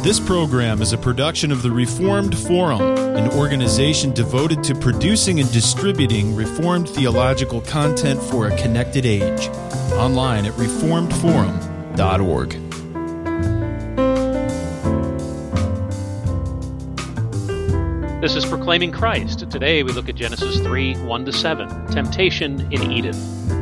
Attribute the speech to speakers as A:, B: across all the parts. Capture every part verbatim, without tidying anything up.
A: This program is a production of the Reformed Forum, an organization devoted to producing and distributing Reformed theological content for a connected age. Online at reformed forum dot org.
B: This is Proclaiming Christ. Today we look at Genesis three, one to seven, Temptation in Eden.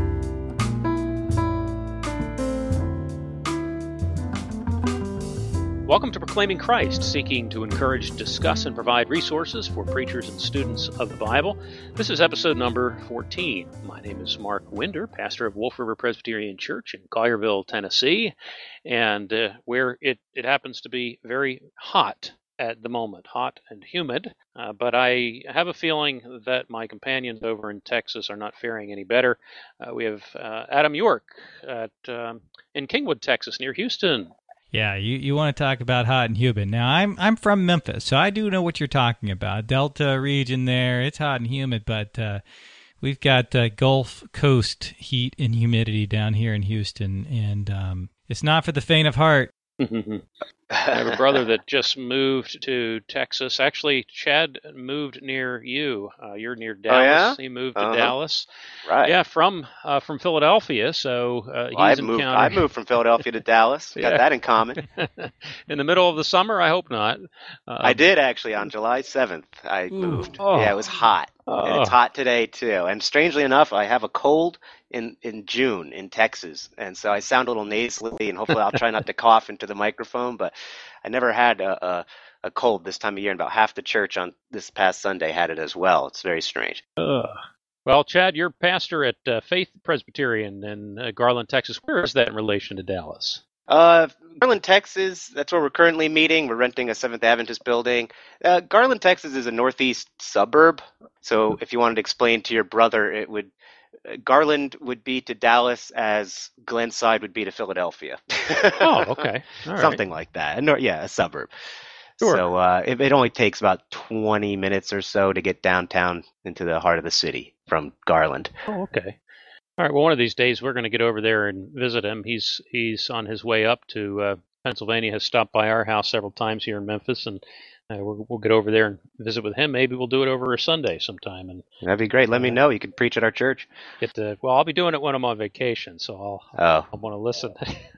B: Welcome to Proclaiming Christ, seeking to encourage, discuss, and provide resources for preachers and students of the Bible. This is episode number fourteen. My name is Mark Winder, pastor of Wolf River Presbyterian Church in Collierville, Tennessee, and uh, where it, it happens to be very hot at the moment, hot and humid, uh, but I have a feeling that my companions over in Texas are not faring any better. Uh, we have uh, Adam York at um, in Kingwood, Texas, near Houston.
C: Yeah, you, you want to talk about hot and humid. Now, I'm I'm from Memphis, so I do know what you're talking about. Delta region there, it's hot and humid, but uh, we've got uh, Gulf Coast heat and humidity down here in Houston, and um, it's not for the faint of heart.
B: I have a brother that just moved to Texas. Actually, Chad moved near you. Uh, you're near Dallas.
D: Oh, yeah?
B: He moved
D: uh-huh.
B: to Dallas.
D: Right.
B: Yeah, from uh, from Philadelphia. So uh,
D: well,
B: he's
D: I moved.
B: encountered...
D: I moved from Philadelphia to Dallas. Got
B: Yeah.
D: that in common.
B: In the middle of the summer? I hope not. Uh,
D: I did actually on July seventh. I
B: Ooh.
D: moved.
B: Oh.
D: Yeah, it was hot,
B: Oh.
D: and it's hot today too. And strangely enough, I have a cold in in June in Texas, and so I sound a little nasally, and hopefully I'll try not to cough into the microphone. But I never had a, a a cold this time of year, and about half the church on this past Sunday had it as well. It's very strange.
B: Ugh. Well, Chad, you're pastor at uh, Faith Presbyterian in uh, Garland, Texas. Where is that in relation to Dallas?
D: Uh, Garland, Texas, that's where we're currently meeting. We're renting a Seventh Adventist building. Uh, Garland, Texas is a northeast suburb. So if you wanted to explain to your brother, it would, uh, Garland would be to Dallas as Glenside would be to Philadelphia.
B: Oh, okay. All right.
D: Something like that. A nor- yeah, a suburb.
B: Sure.
D: So uh, it, it only takes about twenty minutes or so to get downtown into the heart of the city from Garland.
B: Oh, okay. All right. Well, one of these days we're going to get over there and visit him. He's he's on his way up to uh, Pennsylvania. Has stopped by our house several times here in Memphis, and uh, we'll, we'll get over there and visit with him. Maybe we'll do it over a Sunday sometime, and
D: That'd be great. Let me
B: uh,
D: know. You could preach at our church.
B: get to. Well, I'll be doing it when I'm on vacation, so I'll
D: Oh.
B: I want to listen.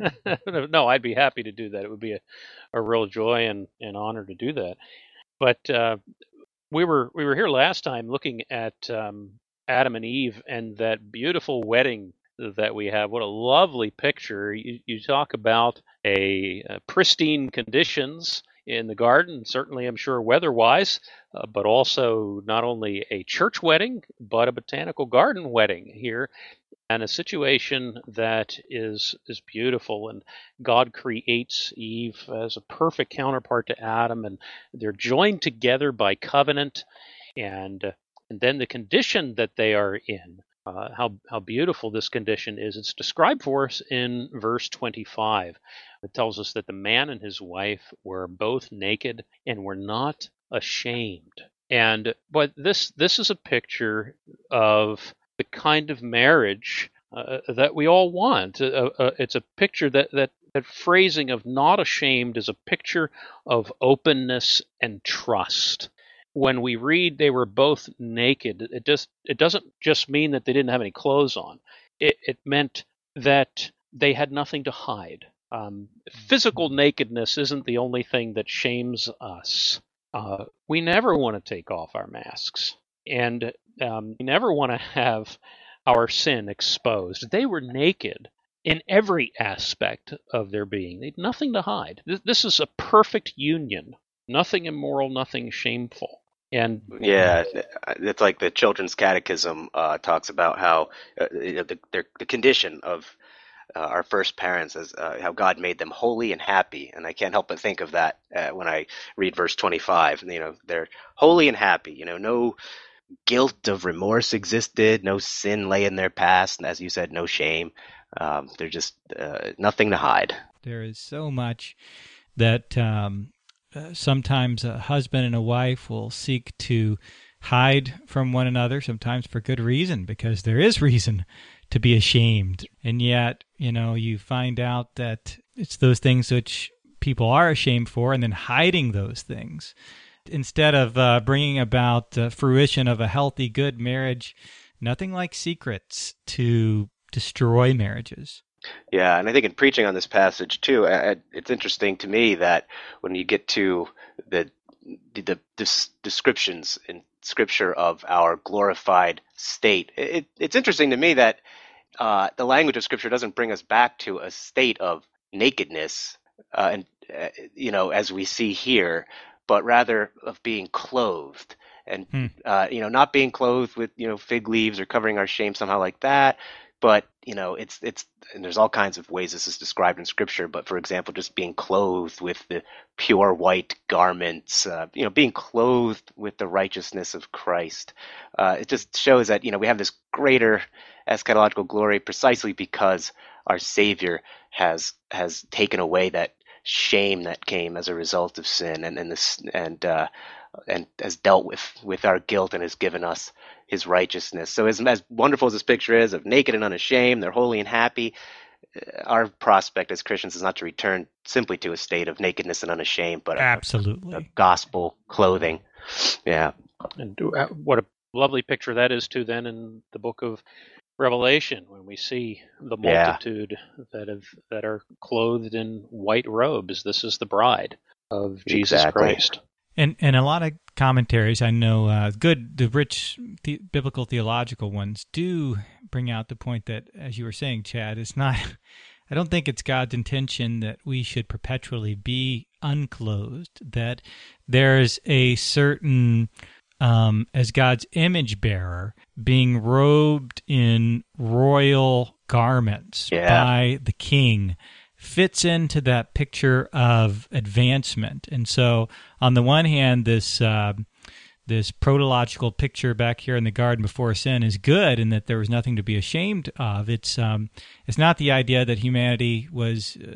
B: No, I'd be happy to do that. It would be a, a real joy and an honor to do that. But uh, we were we were here last time looking at um, Adam and Eve and that beautiful wedding that we have. What a lovely picture. You, you talk about a, a pristine conditions in the garden, certainly I'm sure weather-wise, uh, but also not only a church wedding, but a botanical garden wedding here, and a situation that is is beautiful. And God creates Eve as a perfect counterpart to Adam, and they're joined together by covenant, and uh, and then the condition that they are in. Uh, how how beautiful this condition is. It's described for us in verse twenty-five. It tells us that the man and his wife were both naked and were not ashamed. And but this this is a picture of the kind of marriage uh, that we all want. Uh, uh, it's a picture that, that that phrasing of not ashamed is a picture of openness and trust. When we read they were both naked, it just it doesn't just mean that they didn't have any clothes on. It, it meant that they had nothing to hide. Um, physical nakedness isn't the only thing that shames us. Uh, we never want to take off our masks, and um, we never want to have our sin exposed. They were naked in every aspect of their being. They had nothing to hide. This, this is a perfect union. Nothing immoral, nothing shameful. And
D: Yeah, it's like the Children's Catechism uh, talks about how uh, the, the the condition of uh, our first parents is uh, how God made them holy and happy, and I can't help but think of that uh, when I read verse twenty-five. You know, they're holy and happy. You know, no guilt of remorse existed, no sin lay in their past, and as you said, no shame. Um, they're just uh, nothing to hide.
C: There is so much that um, uh, sometimes a husband and a wife will seek to hide from one another, sometimes for good reason, because there is reason to be ashamed. And yet, you know, you find out that it's those things which people are ashamed for and then hiding those things. Instead of uh, bringing about uh, fruition of a healthy, good marriage, nothing like secrets to destroy marriages.
D: Yeah, and I think in preaching on this passage too, uh, it's interesting to me that when you get to the the des- descriptions in Scripture of our glorified state, it, it's interesting to me that uh, the language of Scripture doesn't bring us back to a state of nakedness, uh, and uh, you know, as we see here, but rather of being clothed, and
C: Hmm.
D: uh, you know, not being clothed with you know fig leaves or covering our shame somehow like that. But you know, it's it's and there's all kinds of ways this is described in Scripture. But for example, just being clothed with the pure white garments, uh, you know, being clothed with the righteousness of Christ. Uh, it just shows that you know we have this greater eschatological glory precisely because our Savior has has taken away that shame that came as a result of sin, and and this and uh, and has dealt with with our guilt and has given us his righteousness. So as, as wonderful as this picture is of naked and unashamed, they're holy and happy, our prospect as Christians is not to return simply to a state of nakedness and unashamed, but a,
C: Absolutely.
D: a gospel clothing. Yeah.
B: And uh, what a lovely picture that is too then in the book of Revelation, when we see the
D: Yeah.
B: multitude that have that are clothed in white robes. This is the bride of Jesus
D: Exactly.
B: Christ.
C: And and a lot of commentaries, I know, uh, good, the rich the, biblical theological ones do bring out the point that, as you were saying, Chad, it's not, I don't think it's God's intention that we should perpetually be unclothed, that there's a certain, um, as God's image bearer, being robed in royal garments
D: Yeah.
C: by the king, fits into that picture of advancement. And so on the one hand, this uh, this protological picture back here in the garden before sin is good in that there was nothing to be ashamed of. It's um, it's not the idea that humanity was uh,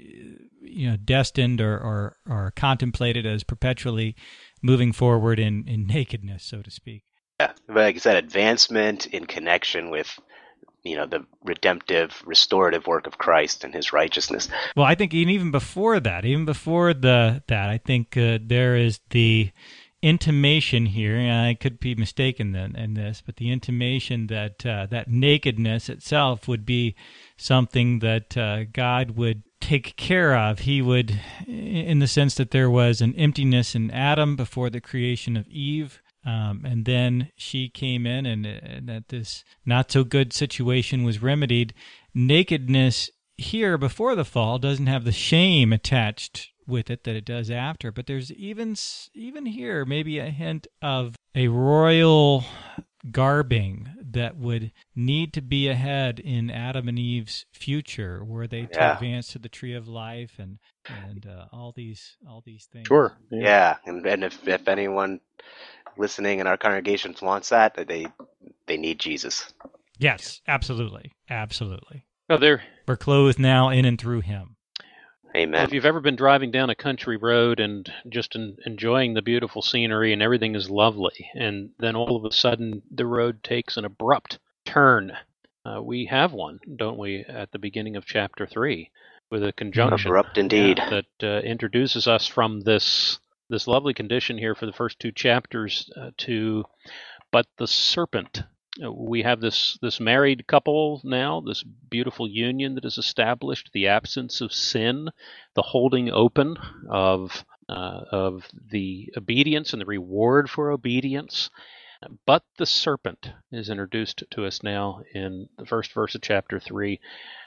C: you know destined or, or, or contemplated as perpetually moving forward in, in nakedness, so to speak.
D: Yeah. But like I said, advancement in connection with you know, the redemptive, restorative work of Christ and his righteousness.
C: Well, I think even before that, even before the that, I think uh, there is the intimation here, and I could be mistaken then in this, but the intimation that uh, that nakedness itself would be something that uh, God would take care of. He would, in the sense that there was an emptiness in Adam before the creation of Eve. Um, and then she came in, and, and that this not-so-good situation was remedied. Nakedness here before the fall doesn't have the shame attached with it that it does after, but there's even even here maybe a hint of a royal garbing that would need to be ahead in Adam and Eve's future, were they to
D: Yeah.
C: advance to the tree of life and and uh, all these all these things.
B: Sure.
D: Yeah, and, and if, if anyone listening in our congregations wants that, they they need Jesus.
C: Yes, absolutely, absolutely.
B: No, there.
C: We're clothed now in and through Him.
D: Amen.
B: If you've ever been driving down a country road and just en- enjoying the beautiful scenery and everything is lovely, and then all of a sudden the road takes an abrupt turn. Uh, we have one, don't we, at the beginning of chapter three, with a conjunction
D: Abrupt indeed.
B: yeah, that uh, introduces us from this this lovely condition here for the first two chapters uh, to, but the serpent. Uh, We have this this married couple now, this beautiful union that is established, the absence of sin, the holding open of uh, of the obedience and the reward for obedience. But the serpent is introduced to us now in the first verse of chapter three,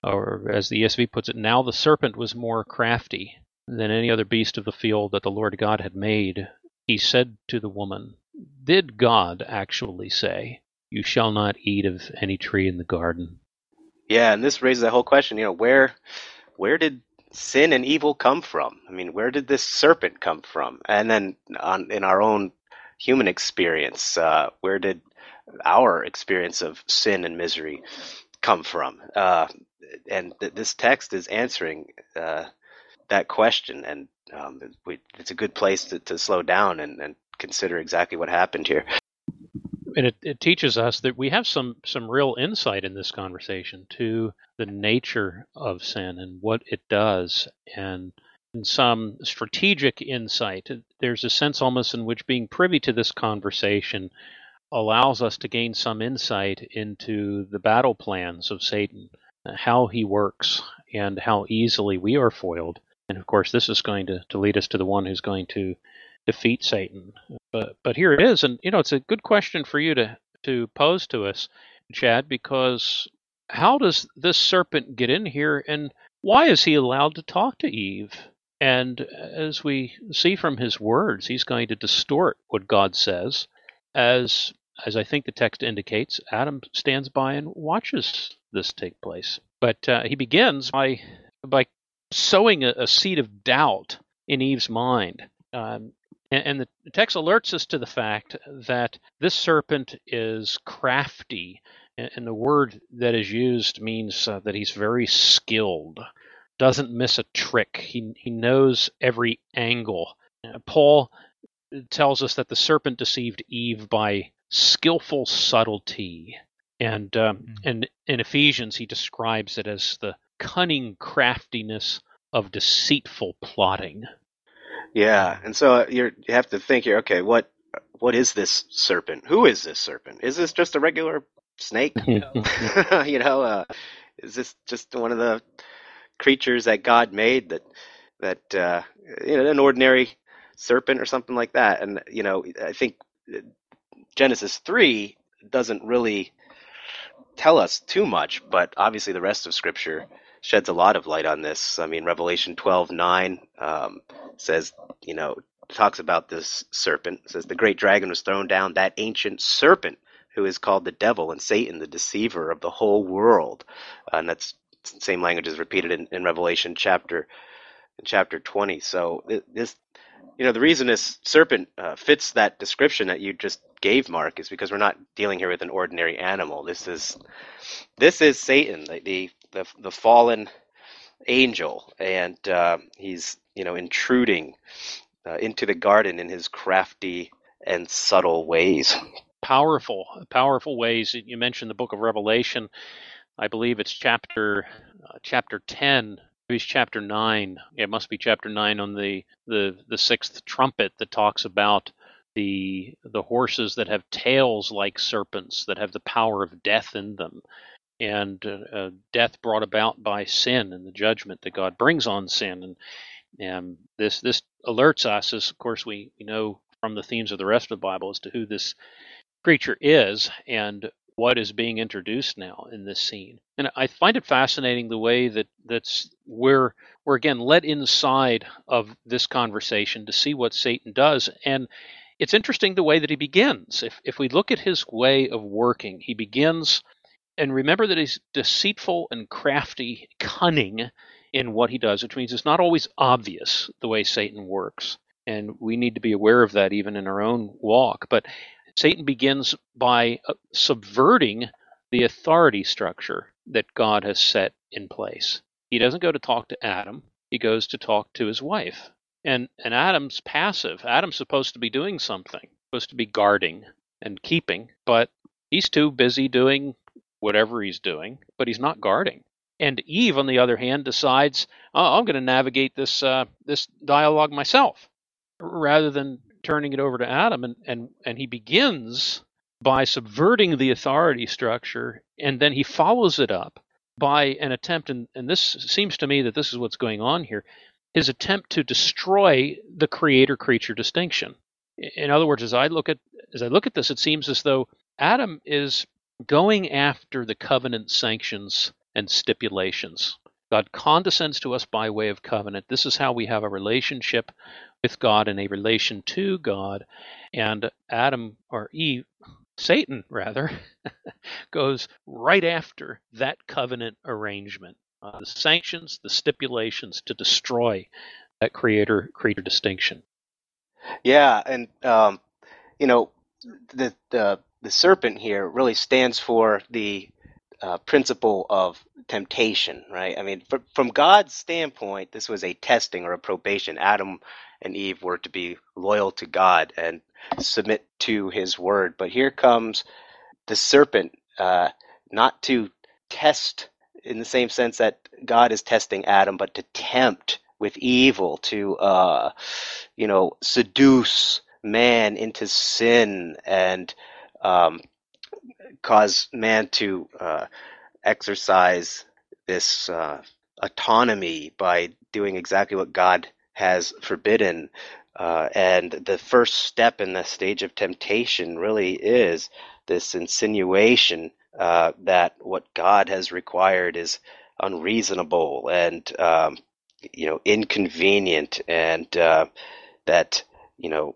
B: or as the E S V puts it, now the serpent was more crafty than any other beast of the field that the Lord God had made. He said to the woman, "Did God actually say, 'You shall not eat of any tree in the garden'?"
D: Yeah, and this raises that whole question, you know, where where did sin and evil come from? I mean, where did this serpent come from? And then on, in our own human experience, uh, where did our experience of sin and misery come from? Uh, and th- this text is answering uh, that question, and um, we, it's a good place to, to slow down and, and consider exactly what happened here.
B: And it, it teaches us that we have some, some real insight in this conversation to the nature of sin and what it does. And and some strategic insight. There's a sense almost in which being privy to this conversation allows us to gain some insight into the battle plans of Satan, how he works, and how easily we are foiled. And of course, this is going to, to lead us to the one who's going to defeat Satan. But but here it is, and you know, it's a good question for you to, to pose to us, Chad, because how does this serpent get in here, and why is he allowed to talk to Eve? And as we see from his words, he's going to distort what God says. As as I think the text indicates, Adam stands by and watches this take place. But uh, he begins by by sowing a, a seed of doubt in Eve's mind. Um, and, and the text alerts us to the fact that this serpent is crafty. And, and the word that is used means uh, that he's very skilled, doesn't miss a trick. He, he knows every angle. Uh, Paul tells us that the serpent deceived Eve by skillful subtlety. And um, mm-hmm. and in Ephesians, he describes it as the cunning craftiness of deceitful plotting.
D: Yeah, and so you're, you have to think here, okay, what what is this serpent? Who is this serpent? Is this just a regular snake? you know, uh, is this just one of the creatures that God made that, that uh, you know, an ordinary serpent or something like that? And, you know, I think Genesis three doesn't really tell us too much, but obviously the rest of Scripture sheds a lot of light on this. I mean, Revelation twelve nine um, says, you know, talks about this serpent. It says, the great dragon was thrown down, that ancient serpent who is called the devil and Satan, the deceiver of the whole world. Uh, and that's the same language is repeated in, in Revelation chapter in chapter twenty. So this, you know, the reason this serpent uh, fits that description that you just gave, Mark, is because we're not dealing here with an ordinary animal. This is this is Satan, the the the, the fallen angel, and uh, he's, you know, intruding uh, into the garden in his crafty and subtle ways.
B: Powerful, powerful ways. You mentioned the book of Revelation. I believe it's chapter uh, chapter ten. Maybe it's chapter nine. It must be chapter nine on the, the, the sixth trumpet that talks about the the horses that have tails like serpents, that have the power of death in them, and uh, uh, death brought about by sin and the judgment that God brings on sin. And, and this this alerts us, as of course we, we know from the themes of the rest of the Bible, as to who this creature is and what is being introduced now in this scene. And I find it fascinating the way that that's we're we're again let inside of this conversation to see what Satan does. And it's interesting the way that he begins. If if we look at his way of working, he begins, and remember that he's deceitful and crafty, cunning in what he does, which means it's not always obvious the way Satan works. And we need to be aware of that even in our own walk. But Satan begins by subverting the authority structure that God has set in place. He doesn't go to talk to Adam. He goes to talk to his wife. And, and Adam's passive. Adam's supposed to be doing something, supposed to be guarding and keeping, but he's too busy doing whatever he's doing, but he's not guarding. And Eve, on the other hand, decides, oh, I'm going to navigate this uh, this dialogue myself, rather than turning it over to Adam, and, and, and he begins by subverting the authority structure, and then he follows it up by an attempt, and, and this seems to me that this is what's going on here, his attempt to destroy the creator-creature distinction. In other words, as I look at as I look at this, it seems as though Adam is going after the covenant sanctions and stipulations. God condescends to us by way of covenant. This is how we have a relationship with God and a relation to God. And Adam, or Eve, Satan rather, goes right after that covenant arrangement. Uh, the sanctions, the stipulations to destroy that creator-creature distinction.
D: Yeah, and um, you know, the the the serpent here really stands for the uh, principle of temptation, right? I mean, for, from God's standpoint, this was a testing or a probation. Adam and Eve were to be loyal to God and submit to His word. But here comes the serpent, uh, not to test in the same sense that God is testing Adam, but to tempt with evil, to uh, you know, seduce man into sin and um, cause man to uh, exercise this uh, autonomy by doing exactly what God has forbidden. Uh, and the first step in the stage of temptation really is this insinuation uh, that what God has required is unreasonable and um, you know, inconvenient, and uh, that, you know,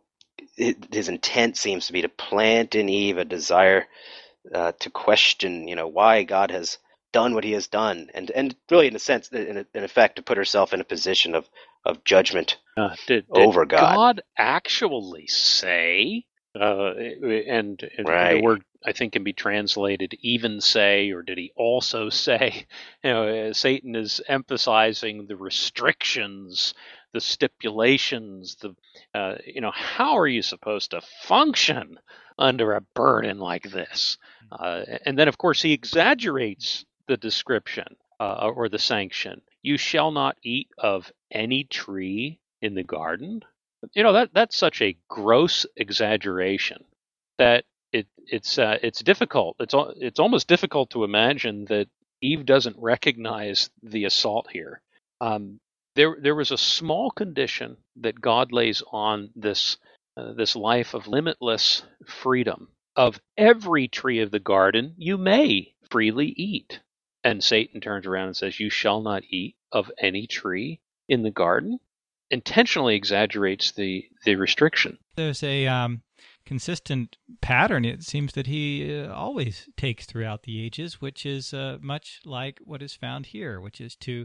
D: his intent seems to be to plant in Eve a desire uh, to question, you know, why God has done what he has done, and and really, in a sense, in, in effect, to put herself in a position of of judgment
B: Uh, did, did
D: over God.
B: God actually say, uh, and, and
D: Right.
B: the word I think can be translated even say, or did he also say? You know, uh, Satan is emphasizing the restrictions, the stipulations, the, uh, you know, how are you supposed to function under a burden like this? Uh, and then, of course, he exaggerates the description uh, or the sanction. You shall not eat of any tree in the garden. You know, that that's such a gross exaggeration that it it's uh, it's difficult. It's al- it's almost difficult to imagine that Eve doesn't recognize the assault here. Um, there there was a small condition that God lays on this uh, this life of limitless freedom. Of every tree of the garden you may freely eat. And Satan turns around and says, you shall not eat of any tree in the garden. Intentionally exaggerates the, the restriction.
C: There's a um, consistent pattern, it seems, that he uh, always takes throughout the ages, which is uh, much like what is found here, which is to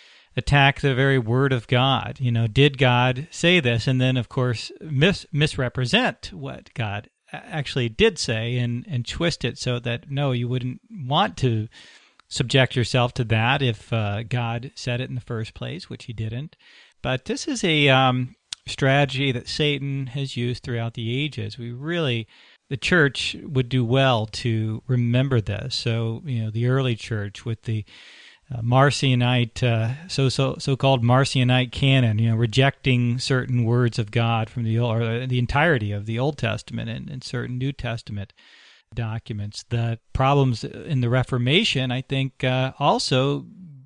C: attack the very word of God. You know, did God say this? And then, of course, mis- misrepresent what God actually did say and, and twist it so that, no, you wouldn't want to subject yourself to that if uh, God said it in the first place, which he didn't. But this is a um, strategy that Satan has used throughout the ages. We really, the church would do well to remember this. So, you know, the early church with the uh, Marcionite, uh, so so so-called Marcionite canon, you know, rejecting certain words of God from the old, or the entirety of the Old Testament and, and certain New Testament documents. The problems in the Reformation, I think, uh, also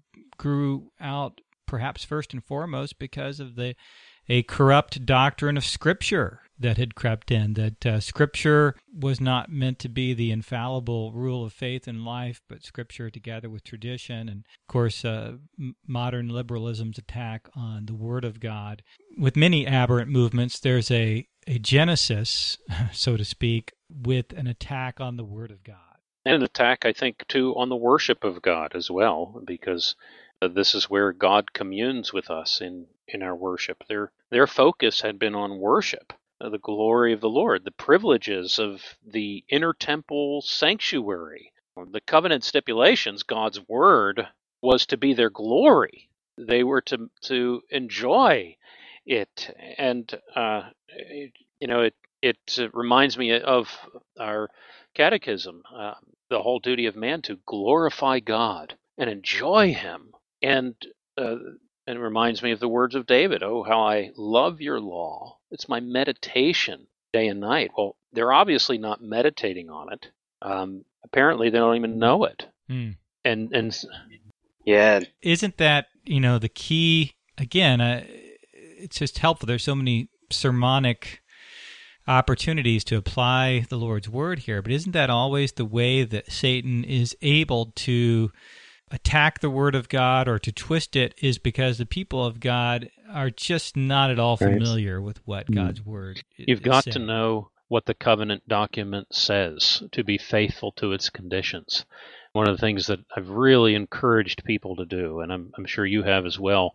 C: grew out perhaps first and foremost because of the a corrupt doctrine of Scripture that had crept in, that uh, Scripture was not meant to be the infallible rule of faith and life, but Scripture together with tradition, and of course uh, m- modern liberalism's attack on the Word of God. With many aberrant movements, there's a, a genesis, so to speak, with an attack on the Word of God.
B: And an attack, I think, too, on the worship of God as well, because uh, this is where God communes with us in, in our worship. Their, their focus had been on worship, uh, the glory of the Lord, the privileges of the inner temple sanctuary. The covenant stipulations, God's word, was to be their glory. They were to to enjoy it. And, uh, it, you know, it, it uh, reminds me of our catechism, uh, the whole duty of man to glorify God and enjoy him. And uh, and it reminds me of the words of David, oh, how I love your law. It's my meditation day and night. Well, they're obviously not meditating on it. Um, apparently, they don't even know it.
C: Mm.
B: And and
D: Yeah.
C: Isn't that, you know, the key? Again, uh, it's just helpful. There's so many sermonic opportunities to apply the Lord's word here, but isn't that always the way that Satan is able to attack the word of God or to twist it, is because the people of God are just not at all familiar right. with what mm. God's word is.
B: You've got
C: saying.
B: to know what the covenant document says to be faithful to its conditions. One of the things that I've really encouraged people to do, and I'm, I'm sure you have as well,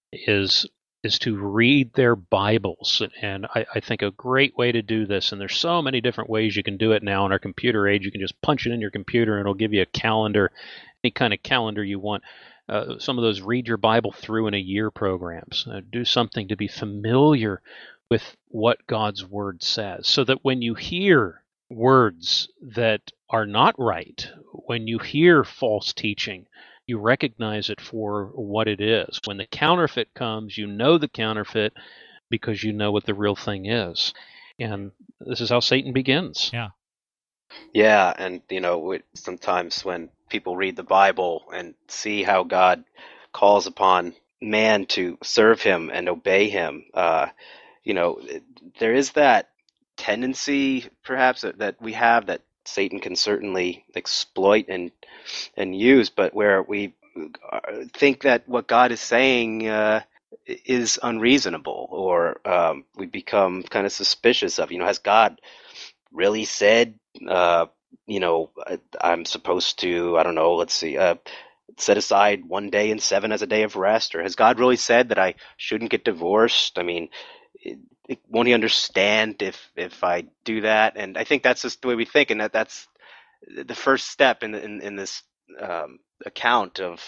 B: is is to read their Bibles. And I, I think a great way to do this, and there's so many different ways you can do it now in our computer age. You can just punch it in your computer and it'll give you a calendar, any kind of calendar you want. Uh, some of those read your Bible through in a year programs. Uh, do something to be familiar with what God's word says, so that when you hear words that are not right, when you hear false teaching, you recognize it for what it is. When the counterfeit comes, you know the counterfeit because you know what the real thing is. And this is how Satan begins.
C: Yeah.
D: Yeah, and you know, sometimes when people read the Bible and see how God calls upon man to serve him and obey him, uh, you know, there is that tendency, perhaps, that, that we have that Satan can certainly exploit and and use, but where we think that what God is saying uh, is unreasonable, or um, we become kind of suspicious of, you know, has God really said, uh, you know, I'm supposed to, I don't know, let's see, uh, set aside one day in seven as a day of rest? Or has God really said that I shouldn't get divorced? I mean, it, it, won't he understand if, if I do that? And I think that's just the way we think, and that that's the first step in in, in this um, account of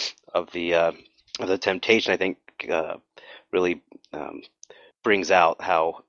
D: of the uh, of the temptation. I think uh, really um, brings out how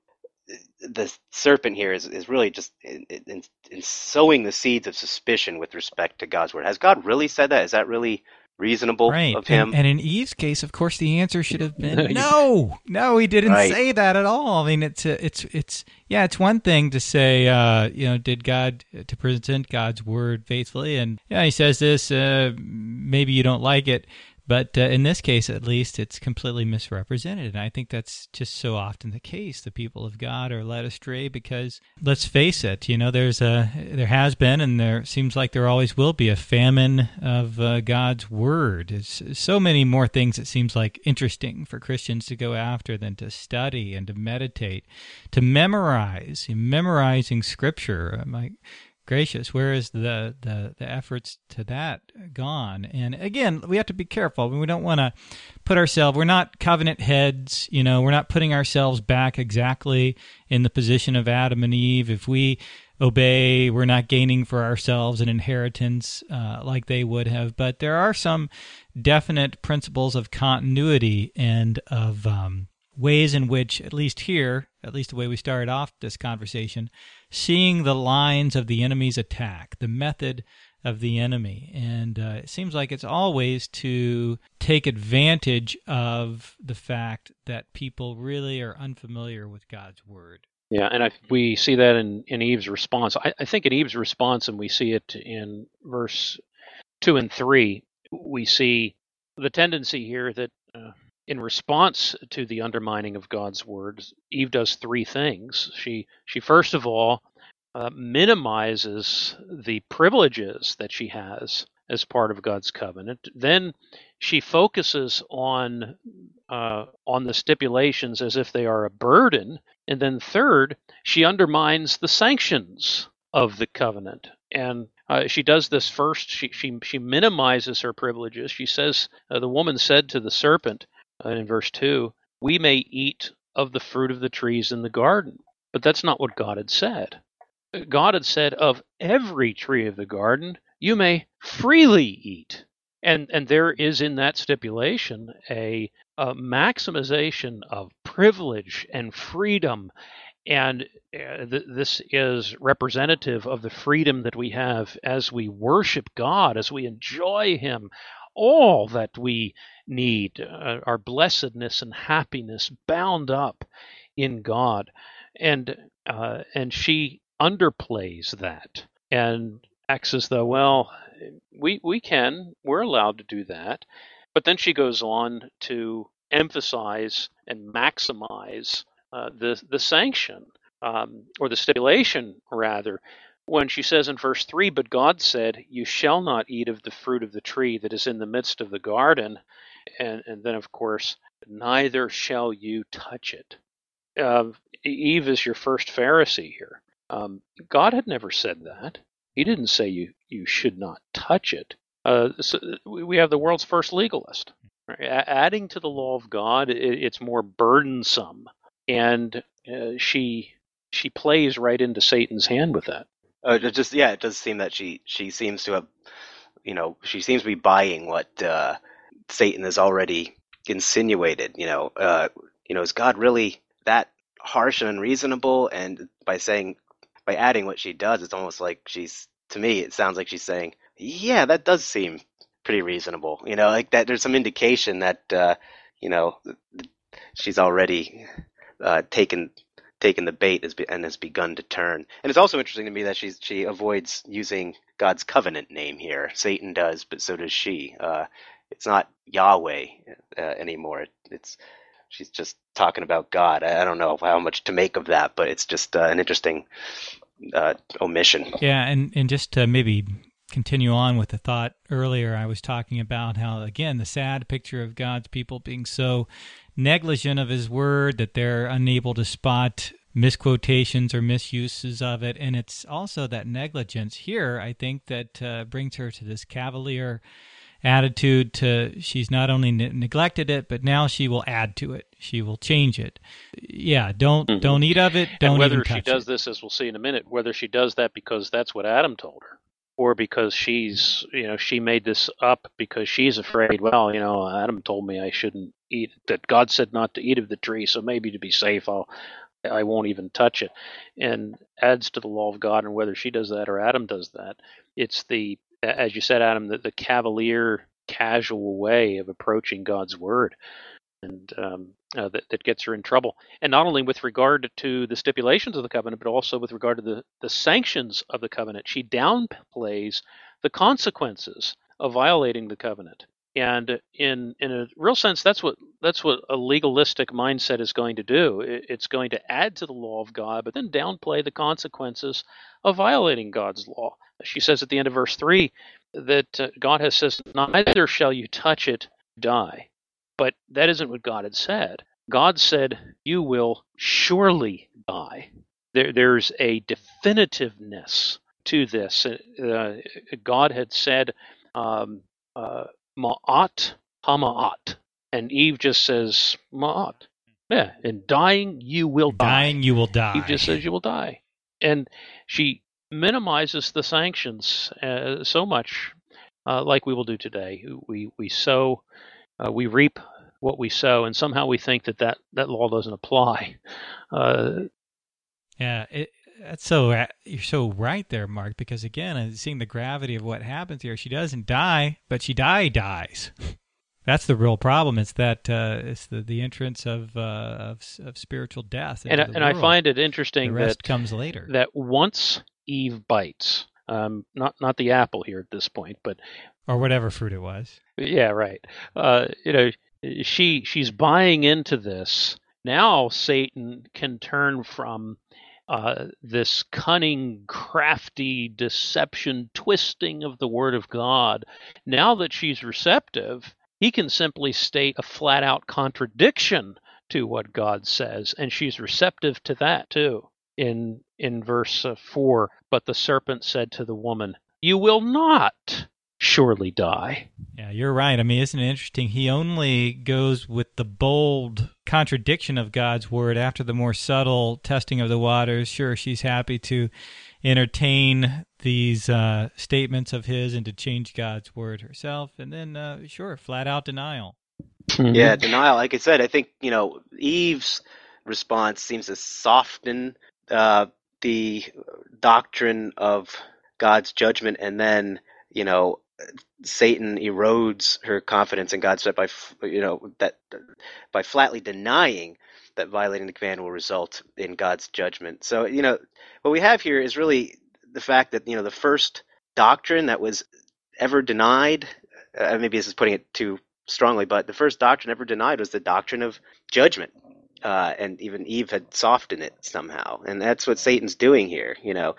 D: the serpent here is, is really just in, in, in sowing the seeds of suspicion with respect to God's word. Has God really said that? Is that really reasonable
C: right.
D: of him?
C: And, and in Eve's case, of course, the answer should have been no. No, he didn't
D: right.
C: say that at all. I mean, it's it's it's yeah, it's one thing to say, uh, you know, did God to present God's word faithfully, and yeah, he says this. Uh, maybe you don't like it. But uh, in this case, at least, it's completely misrepresented. And I think that's just so often the case. The people of God are led astray because, let's face it, you know, there's a, there has been, and there seems like there always will be, a famine of uh, God's word. It's so many more things, it seems like, interesting for Christians to go after than to study and to meditate, to memorize. Memorizing Scripture. My gracious, where is the, the, the efforts to that gone? And again, we have to be careful. We don't want to put ourselves, we're not covenant heads, you know, we're not putting ourselves back exactly in the position of Adam and Eve. If we obey, we're not gaining for ourselves an inheritance uh, like they would have. But there are some definite principles of continuity and of um, ways in which, at least here, at least the way we started off this conversation, seeing the lines of the enemy's attack, the method of the enemy. And uh, it seems like it's always to take advantage of the fact that people really are unfamiliar with God's word.
B: Yeah, and I, we see that in, in Eve's response. I, I think in Eve's response, and we see it in verse two and three, we see the tendency here that uh, in response to the undermining of God's word, Eve does three things. She, she first of all, uh, minimizes the privileges that she has as part of God's covenant. Then she focuses on uh, on the stipulations as if they are a burden. And then third, she undermines the sanctions of the covenant. And uh, she does this first. She she she minimizes her privileges. She says, uh, the woman said to the serpent, uh, in verse two, "We may eat of the fruit of the trees in the garden." But that's not what God had said. God had said, of every tree of the garden you may freely eat. And and there is in that stipulation a, a maximization of privilege and freedom. And uh, th- this is representative of the freedom that we have as we worship God, as we enjoy Him. All that we need, uh, our blessedness and happiness bound up in God. And uh, and she underplays that and acts as though, well, we we can, we're allowed to do that. But then she goes on to emphasize and maximize uh, the the sanction, um, or the stipulation, rather, when she says in verse three, "But God said, you shall not eat of the fruit of the tree that is in the midst of the garden." And, and then, of course, "neither shall you touch it." Uh, Eve is your first Pharisee here. Um, God had never said that. He didn't say you, you should not touch it. Uh, so we have the world's first legalist. Right? A- adding to the law of God, it, it's more burdensome. And uh, she she plays right into Satan's hand with that.
D: Uh, it just yeah, it does seem that she she seems to have, you know, she seems to be buying what uh, Satan has already insinuated. You know, uh, you know, is God really that harsh and unreasonable? And by saying, by adding what she does, it's almost like she's, to me, it sounds like she's saying, yeah, that does seem pretty reasonable. You know, like that. There's some indication that uh, you know she's already uh, taken taken the bait and has begun to turn. And it's also interesting to me that she's she avoids using God's covenant name here. Satan does, but so does she. Uh, it's not Yahweh uh, anymore. It's she's just talking about God. I, I don't know how much to make of that, but it's just uh, an interesting uh, omission.
C: Yeah, and and just to maybe continue on with the thought earlier, I was talking about how, again, the sad picture of God's people being so negligent of his word that they're unable to spot misquotations or misuses of it. And it's also that negligence here, I think, that uh, brings her to this cavalier attitude to she's not only ne- neglected it, but now she will add to it. She will change it. Yeah, don't mm-hmm. don't eat of it, don't
B: and whether
C: even touch
B: she does
C: it.
B: this, as we'll see in a minute, whether she does that because that's what Adam told her, or because she's, you know, she made this up because she's afraid, well, you know, Adam told me I shouldn't eat, that God said not to eat of the tree, so maybe to be safe, I'll, I won't even touch it, and adds to the law of God. And whether she does that or Adam does that, it's the, as you said, Adam, the, the cavalier, casual way of approaching God's word, and um, uh, that, that gets her in trouble. And not only with regard to the stipulations of the covenant, but also with regard to the, the sanctions of the covenant. She downplays the consequences of violating the covenant. And in in a real sense, that's what that's what a legalistic mindset is going to do. It, it's going to add to the law of God, but then downplay the consequences of violating God's law. She says at the end of verse three that uh, God has says, neither shall you touch it, die. But that isn't what God had said. God said, you will surely die. There, there's a definitiveness to this. Uh, God had said, um, uh, ma'at hama'at. And Eve just says, ma'at. Yeah, and dying, you will die.
C: Dying, you will die.
B: Eve just says, you will die. And she minimizes the sanctions uh, so much, uh, like we will do today. We, we sow, uh, we reap what we sow, and somehow we think that that, that law doesn't apply. Uh,
C: yeah, it, that's so you're so right there, Mark. Because again, seeing the gravity of what happens here, she doesn't die, but she die dies. That's the real problem. It's that uh, it's the, the entrance of, uh, of of spiritual death.
B: And and I find it interesting
C: the rest
B: that
C: comes later.
B: That once Eve bites, um, not not the apple here at this point, but
C: or whatever fruit it was.
B: Yeah, right. Uh, you know. She she's buying into this. Now Satan can turn from uh, this cunning, crafty deception, twisting of the word of God. Now that she's receptive, he can simply state a flat-out contradiction to what God says, and she's receptive to that too. In in verse uh, four, but the serpent said to the woman, "You will not surely die."
C: Yeah, you're right. I mean, isn't it interesting? He only goes with the bold contradiction of God's word after the more subtle testing of the waters. Sure, she's happy to entertain these uh, statements of his and to change God's word herself. And then, uh, sure, flat out denial.
D: Mm-hmm. Yeah, denial. Like I said, I think, you know, Eve's response seems to soften uh, the doctrine of God's judgment, and then, you know, Satan erodes her confidence in God's by, you know, that by flatly denying that violating the command will result in God's judgment. So, you know, what we have here is really the fact that, you know, the first doctrine that was ever denied, uh, maybe this is putting it too strongly, but the first doctrine ever denied was the doctrine of judgment. Uh, and even Eve had softened it somehow. And that's what Satan's doing here, you know.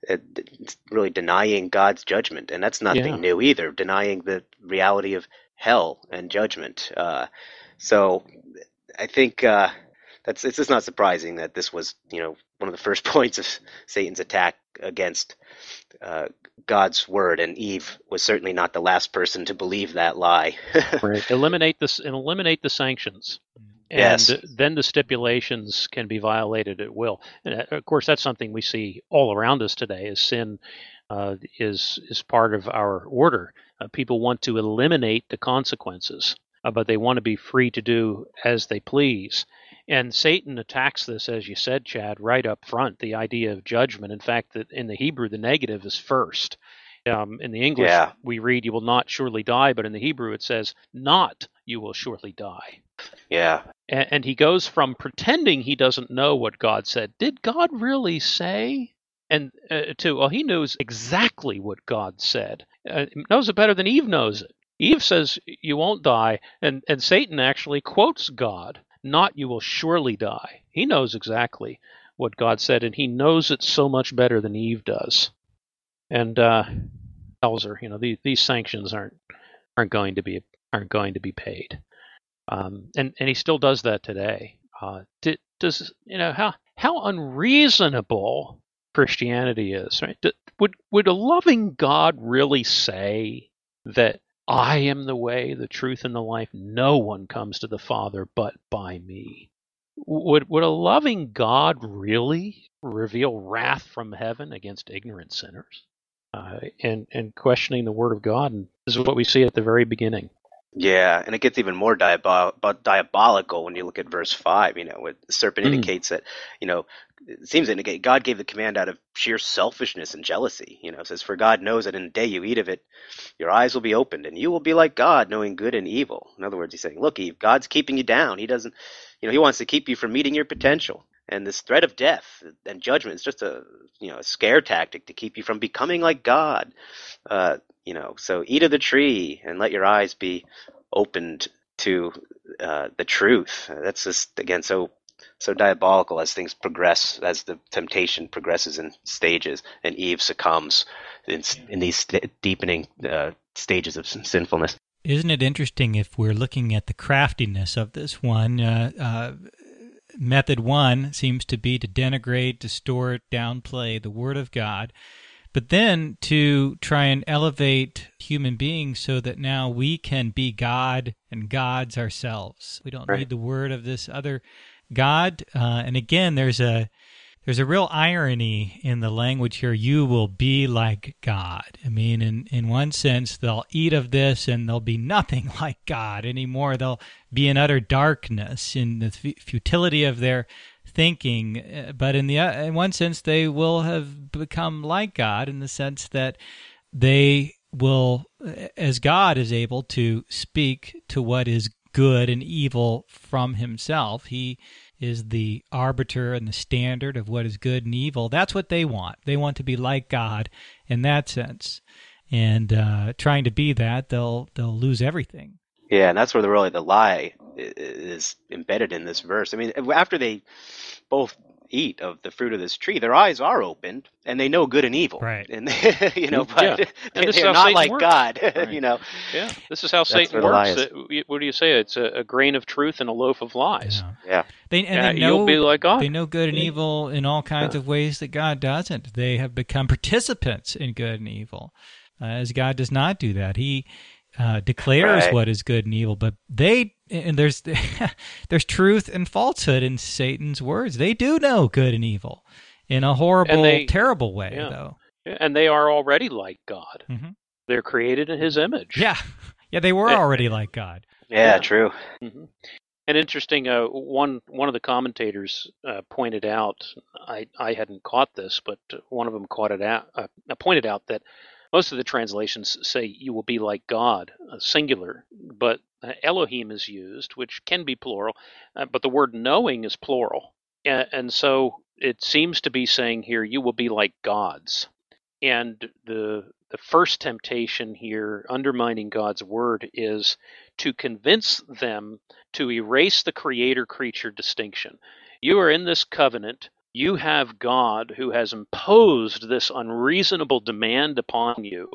D: It's really denying God's judgment, and that's nothing yeah. new either. Denying the reality of hell and judgment. Uh, so, I think uh, that's it's just not surprising that this was, you know, one of the first points of Satan's attack against uh, God's word, and Eve was certainly not the last person to believe that lie.
B: Right. Eliminate this and eliminate the sanctions. And
D: yes.
B: then the stipulations can be violated at will. And of course, that's something we see all around us today. As sin uh, is is part of our order. Uh, people want to eliminate the consequences, uh, but they want to be free to do as they please. And Satan attacks this, as you said, Chad, right up front. The idea of judgment. In fact, that in the Hebrew, the negative is first. Um, in the English,
D: Yeah.
B: we read, "You will not surely die," but in the Hebrew, it says, "Not you will surely die."
D: Yeah.
B: And, and he goes from pretending he doesn't know what God said. Did God really say? And uh, to, well, he knows exactly what God said. Uh, knows it better than Eve knows it. Eve says, "You won't die," and and Satan actually quotes God, "Not you will surely die." He knows exactly what God said, and he knows it so much better than Eve does. And uh, tells her, you know, these, these sanctions aren't aren't going to be aren't going to be paid. Um, and and he still does that today. Uh, d- does you know how how unreasonable Christianity is? Right? D- would would a loving God really say that I am the way, the truth, and the life? No one comes to the Father but by me. Would would a loving God really reveal wrath from heaven against ignorant sinners? Uh, and and questioning the Word of God, and this is what we see at the very beginning.
D: Yeah, and it gets even more diabol- diabolical when you look at verse five, you know, where the serpent
B: Mm.
D: indicates that, you know, it seems to indicate God gave the command out of sheer selfishness and jealousy. You know, it says, "For God knows that in the day you eat of it, your eyes will be opened, and you will be like God, knowing good and evil." In other words, he's saying, look, Eve, God's keeping you down. He doesn't, you know, he wants to keep you from meeting your potential. And this threat of death and judgment is just a, you know, a scare tactic to keep you from becoming like God. Uh, you know, so eat of the tree and let your eyes be opened to uh, the truth. That's just, again, so so diabolical as things progress, as the temptation progresses in stages, and Eve succumbs in, in these st- deepening uh, stages of sinfulness.
C: Isn't it interesting if we're looking at the craftiness of this one? Uh, uh, method one seems to be to denigrate, distort, downplay the Word of God, but then to try and elevate human beings so that now we can be God and gods ourselves. We don't
D: Right.
C: need the word of this other God. Uh, and again, there's a there's a real irony in the language here. You will be like God. I mean, in, in one sense, they'll eat of this and they'll be nothing like God anymore. They'll be in utter darkness in the f- futility of their thinking. But in the in one sense, they will have become like God in the sense that they will, as God is able to speak to what is good and evil from himself. He is the arbiter and the standard of what is good and evil. That's what they want. They want to be like God in that sense. And uh, trying to be that, they'll they'll lose everything.
D: Yeah, and that's where the really the lie is embedded in this verse. I mean, after they both eat of the fruit of this tree, their eyes are opened and they know good and evil.
C: Right.
D: And you know, but
B: Yeah. And this is
D: they're
B: how
D: not
B: Satan
D: like
B: works.
D: God.
B: Right.
D: You know.
B: Yeah, this is how
D: That's
B: Satan
D: where the lie
B: works.
D: is.
B: Uh, What do you say? It's a, a grain of truth and a loaf of lies.
C: Yeah.
D: Yeah.
C: They, and
B: Yeah,
C: they
B: you'll
C: know,
B: be like God.
C: They know good and evil in all kinds of ways that God doesn't. They have become participants in good and evil, uh, as God does not do that. He uh, declares
D: Right.
C: what is good and evil, but they and there's there's truth and falsehood in Satan's words. They do know good and evil in a horrible,
B: And they-
C: terrible way,
B: yeah.
C: though.
B: And they are already like God.
C: Mm-hmm.
B: They're created in His image.
C: Yeah, yeah, they were
B: Eh,
C: already like God.
D: Yeah,
B: Yeah.
D: true.
B: hmm And interesting, uh, one one of the commentators uh, pointed out, I, I hadn't caught this, but one of them caught it out, uh, pointed out that most of the translations say you will be like God, uh, singular, but uh, Elohim is used, which can be plural, uh, but the word knowing is plural. And, and so it seems to be saying here, you will be like gods. And the the first temptation here, undermining God's word, is to convince them to erase the creator-creature distinction. You are in this covenant. You have God who has imposed this unreasonable demand upon you.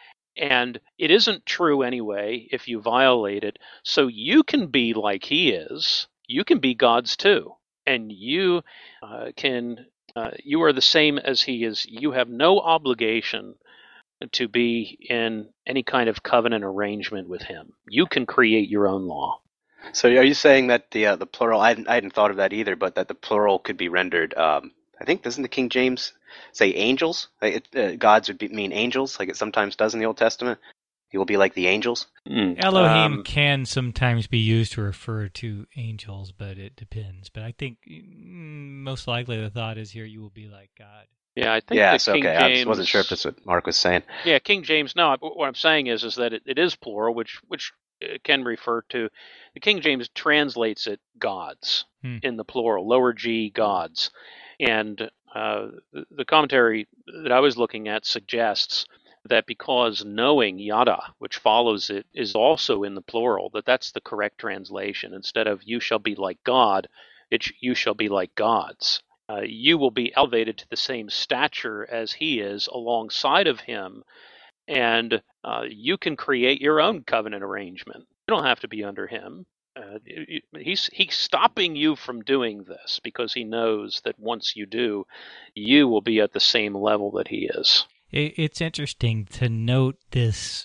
B: And it isn't true anyway if you violate it. So you can be like he is. You can be God's too. And you uh, can, uh, you are the same as he is. You have no obligation to be in any kind of covenant arrangement with him. You can create your own law.
D: So are you saying that the uh, the plural? I hadn't, I hadn't thought of that either, but that the plural could be rendered. Um, I think doesn't the King James say angels? Like it, uh, gods would be, mean angels, like it sometimes does in the Old Testament. He will be like the angels.
C: Elohim
B: Um,
C: can sometimes be used to refer to angels, but it depends. But I think mm, most likely the thought is here, you will be like God.
B: Yeah, I think
D: Yes,
B: the King
D: okay.
B: James.
D: I wasn't sure if that's what Mark was saying.
B: Yeah, King James. No, what I'm saying is, is that it, it is plural, which which can refer to the King James translates it gods
C: Hmm.
B: in the plural, lower G gods, and uh, the, the commentary that I was looking at suggests that because knowing yada, which follows it, is also in the plural, that that's the correct translation. Instead of you shall be like God, it's you shall be like gods. Uh, you will be elevated to the same stature as he is alongside of him, and uh, you can create your own covenant arrangement. You don't have to be under him. Uh, he's he's stopping you from doing this because he knows that once you do, you will be at the same level that he is.
C: It's interesting to note this.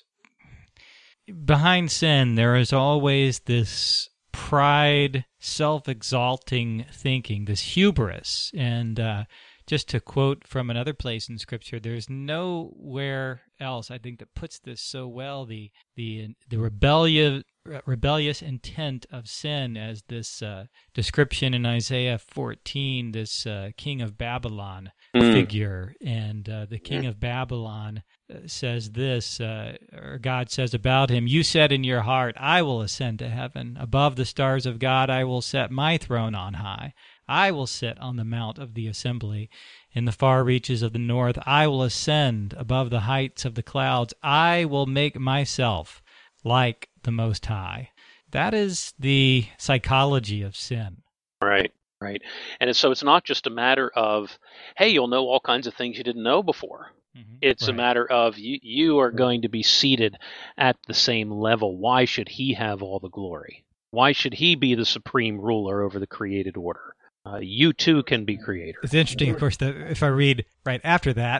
C: Behind sin, there is always this pride, self-exalting thinking, this hubris. And uh, just to quote from another place in Scripture, there's nowhere else, I think, that puts this so well, the the the rebellious, rebellious intent of sin as this uh, description in Isaiah fourteen, this uh, king of Babylon mm. figure. And uh, the king of Babylon says this, uh, or God says about him, you said in your heart, I will ascend to heaven. Above the stars of God, I will set my throne on high. I will sit on the mount of the assembly. In the far reaches of the north, I will ascend above the heights of the clouds. I will make myself like the Most High. That is the psychology of sin.
B: Right, right. And so it's not just a matter of, hey, you'll know all kinds of things you didn't know before. Mm-hmm. It's right. a matter of you, you are going to be seated at the same level. Why should he have all the glory? Why should he be the supreme ruler over the created order? Uh, you too can be creator.
C: It's interesting, of course, that if I read right after that,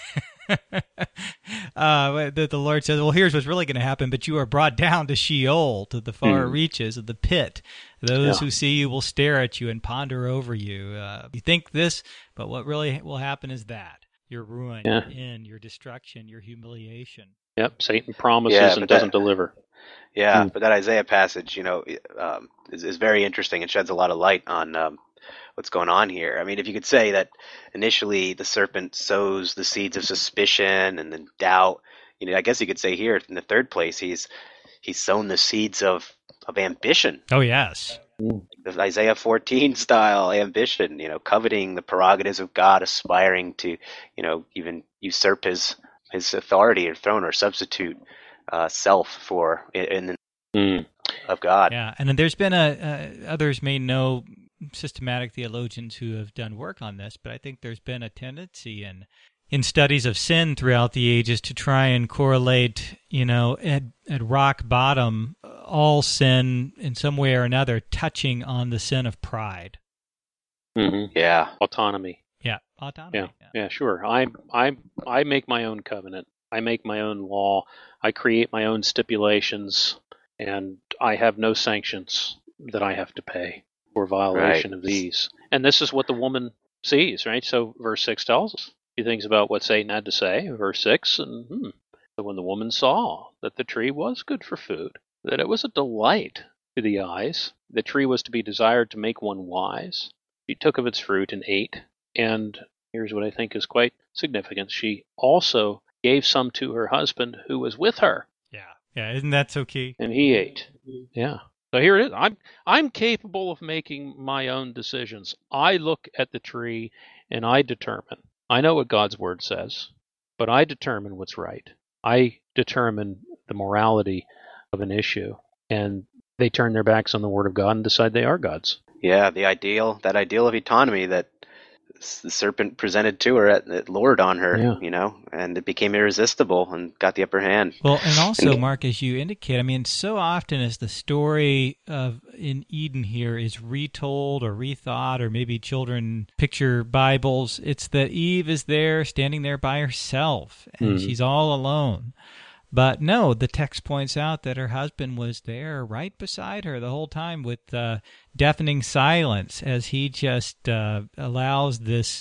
C: uh, the, the Lord says, well, here's what's really going to happen, but you are brought down to Sheol, to the far mm. reaches of the pit. Those yeah. who see you will stare at you and ponder over you. Uh, you think this, but what really will happen is that. Your ruin, yeah. your end, your destruction, your humiliation.
B: Yep, Satan promises yeah, and doesn't
D: that,
B: deliver.
D: Yeah, mm. but that Isaiah passage, you know, um, is, is very interesting and sheds a lot of light on um, what's going on here. I mean, if you could say that initially the serpent sows the seeds of suspicion and then doubt, you know, I guess you could say here in the third place, he's he's sown the seeds of, of ambition.
C: Oh, yes.
D: The Isaiah fourteen style ambition, you know, coveting the prerogatives of God, aspiring to, you know, even usurp his his authority or throne or substitute uh, self for in the mm. of God.
C: Yeah, and then there's been a uh, others may know systematic theologians who have done work on this, but I think there's been a tendency in in studies of sin throughout the ages to try and correlate, you know, at at rock bottom, all sin in some way or another touching on the sin of pride.
B: Mm-hmm. Yeah, autonomy.
C: Yeah, autonomy.
B: Yeah, yeah, yeah, sure. I I I make my own covenant. I make my own law. I create my own stipulations, and I have no sanctions that I have to pay for violation right. of these. And this is what the woman sees, right? So verse six tells us. He thinks about what Satan had to say, verse six, and hmm, so when the woman saw that the tree was good for food, that it was a delight to the eyes, the tree was to be desired to make one wise, she took of its fruit and ate, and here's what I think is quite significant, she also gave some to her husband who was with her.
C: Yeah, yeah, isn't that so key?
B: And he ate, yeah. So here it is. I'm I'm capable of making my own decisions. I look at the tree and I determine. I know what God's word says, but I determine what's right. I determine the morality of an issue, and they turn their backs on the word of God and decide they are God's.
D: Yeah, the ideal, that ideal of autonomy that the serpent presented to her, it lured on her, yeah. you know, and it became irresistible and got the upper hand.
C: Well, and also, and, Mark, as you indicate, I mean, so often as the story of in Eden here is retold or rethought, or maybe children picture Bibles, it's that Eve is there, standing there by herself, and mm. she's all alone. But no, the text points out that her husband was there right beside her the whole time with uh, deafening silence as he just uh, allows this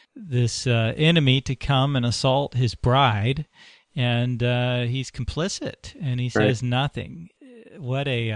C: this uh, enemy to come and assault his bride, and uh, he's complicit, and he says right. nothing. What a uh,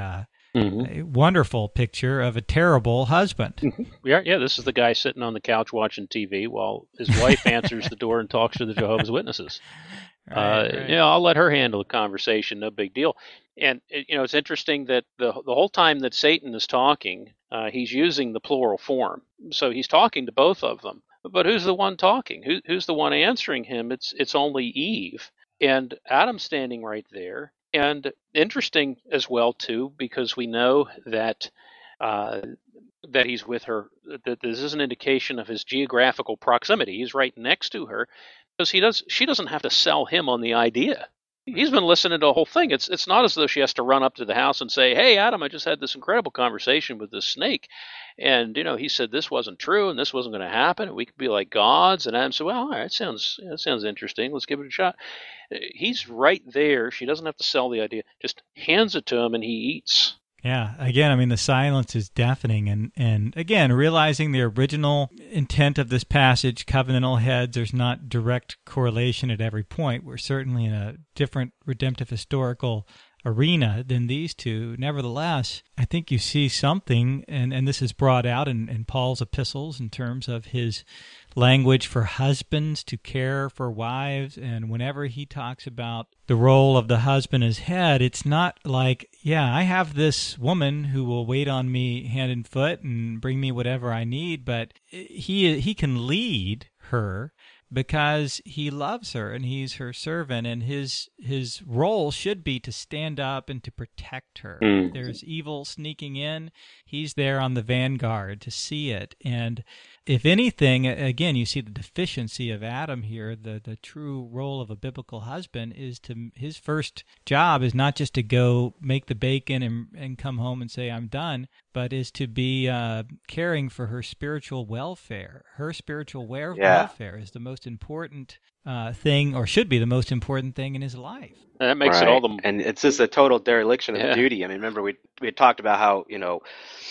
B: Mm-hmm.
C: A wonderful picture of a terrible husband.
B: Mm-hmm. Yeah, yeah. This is the guy sitting on the couch watching T V while his wife answers the door and talks to the Jehovah's Witnesses.
C: Right,
B: Uh,
C: right.
B: You know, I'll let her handle the conversation. No big deal. And it, you know, it's interesting that the the whole time that Satan is talking, uh, he's using the plural form. So he's talking to both of them. But who's the one talking? Who, who's the one answering him? It's it's only Eve, and Adam's standing right there. And interesting as well too, because we know that uh, that he's with her. That this is an indication of his geographical proximity. He's right next to her, because he does. She doesn't have to sell him on the idea. He's been listening to the whole thing. It's it's not as though she has to run up to the house and say, "Hey, Adam, I just had this incredible conversation with this snake, and you know, he said this wasn't true and this wasn't going to happen. And we could be like gods." And Adam said, "Well, all right, that sounds that sounds interesting. Let's give it a shot." He's right there. She doesn't have to sell the idea. Just hands it to him, and he eats.
C: Yeah, again, I mean, the silence is deafening. And, and again, realizing the original intent of this passage, covenantal heads, there's not direct correlation at every point. We're certainly in a different redemptive historical arena than these two. Nevertheless, I think you see something, and, and this is brought out in, in Paul's epistles in terms of his language for husbands to care for wives. And whenever he talks about the role of the husband as head, it's not like, yeah, I have this woman who will wait on me hand and foot and bring me whatever I need, but he he can lead her because he loves her and he's her servant, and his his role should be to stand up and to protect her.
B: Mm.
C: If there's evil sneaking in, he's there on the vanguard to see it. And if anything, again, you see the deficiency of Adam here. The the true role of a biblical husband is to, his first job is not just to go make the bacon and, and come home and say, I'm done, but is to be uh, caring for her spiritual welfare. Her spiritual wel-
D: Yeah.
C: welfare is the most important uh, thing, or should be the most important thing in his life.
B: And that makes
D: Right.
B: it all the
D: And it's just a total dereliction of
B: Yeah.
D: duty. I mean, remember we we had talked about how, you know,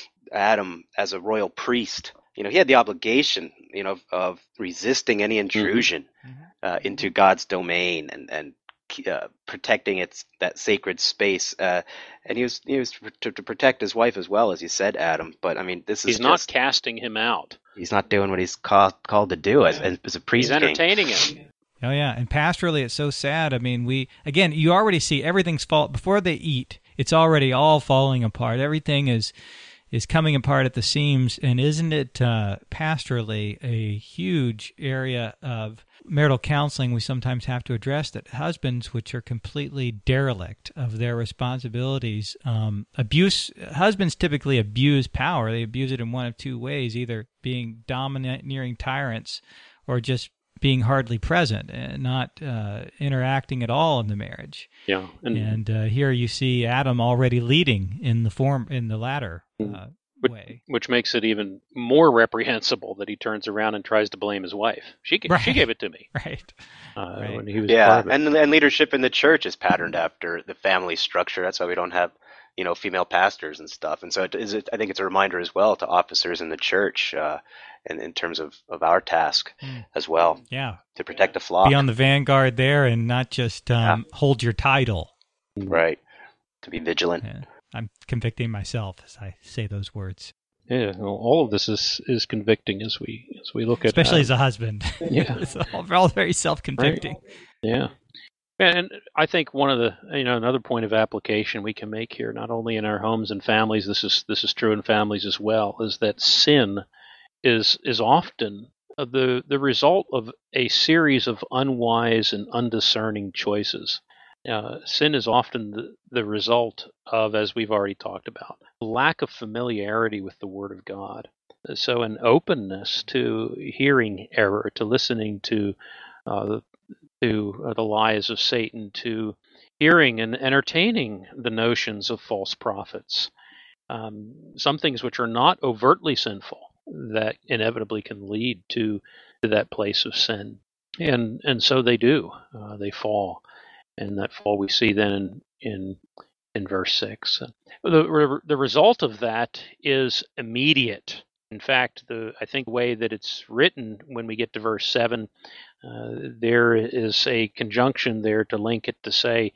D: Adam as a royal priest, you know, he had the obligation, you know, of, of resisting any intrusion
C: Mhm.
D: uh, into God's domain and and uh, protecting its that sacred space. Uh, and he was he was to, to protect his wife as well, as you said, Adam. But I mean, this is
B: he's not
D: just,
B: casting him out.
D: he's not doing what he's called called to do as, as a priest
B: He's
D: king.
B: entertaining him.
C: Oh yeah, and pastorally, it's so sad. I mean, we again, you already see everything's fall before they eat. It's already all falling apart. Everything is is coming apart at the seams. And isn't it uh, pastorally a huge area of marital counseling we sometimes have to address, that husbands, which are completely derelict of their responsibilities, um, abuse. Husbands typically abuse power. They abuse it in one of two ways: either being domineering tyrants, or just being hardly present and not uh, interacting at all in the marriage.
B: Yeah, and,
C: And uh, here you see Adam already leading in the form in the latter uh,
B: which,
C: way.
B: which makes it even more reprehensible that he turns around and tries to blame his wife. She g-
C: Right.
B: she gave it to me
C: Right.
B: uh,
C: Right.
B: when he was
D: Yeah,
B: part of it.
D: and and leadership in the church is patterned after the family structure. That's why we don't have, you know, female pastors and stuff. And so it is. I think it's a reminder as well to officers in the church, uh, and in terms of, of our task
C: Mm.
D: as well,
C: Yeah.
D: to protect the flock.
C: Be on the vanguard there and not just um, hold your title.
D: Right. To be vigilant.
C: Yeah. I'm convicting myself as I say those words,
B: Yeah, well, all of this is, is convicting as we as we look at
C: especially
B: uh,
C: as a husband.
B: Yeah.
C: It's all, all very self-convicting.
B: Yeah. And I think one of the, you know, another point of application we can make here, not only in our homes and families, this is this is true in families as well, is that sin is is often the the result of a series of unwise and undiscerning choices. Uh, sin is often the, the result of, as we've already talked about, lack of familiarity with the Word of God. So an openness to hearing error, to listening to uh, to uh, the lies of Satan, to hearing and entertaining the notions of false prophets. Um, some things which are not overtly sinful that inevitably can lead to, to that place of sin. And and so they do. Uh, they fall. And that fall we see then in in, in verse six. The, the result of that is immediate. In fact, the I think the way that it's written when we get to verse seven, uh, there is a conjunction there to link it to say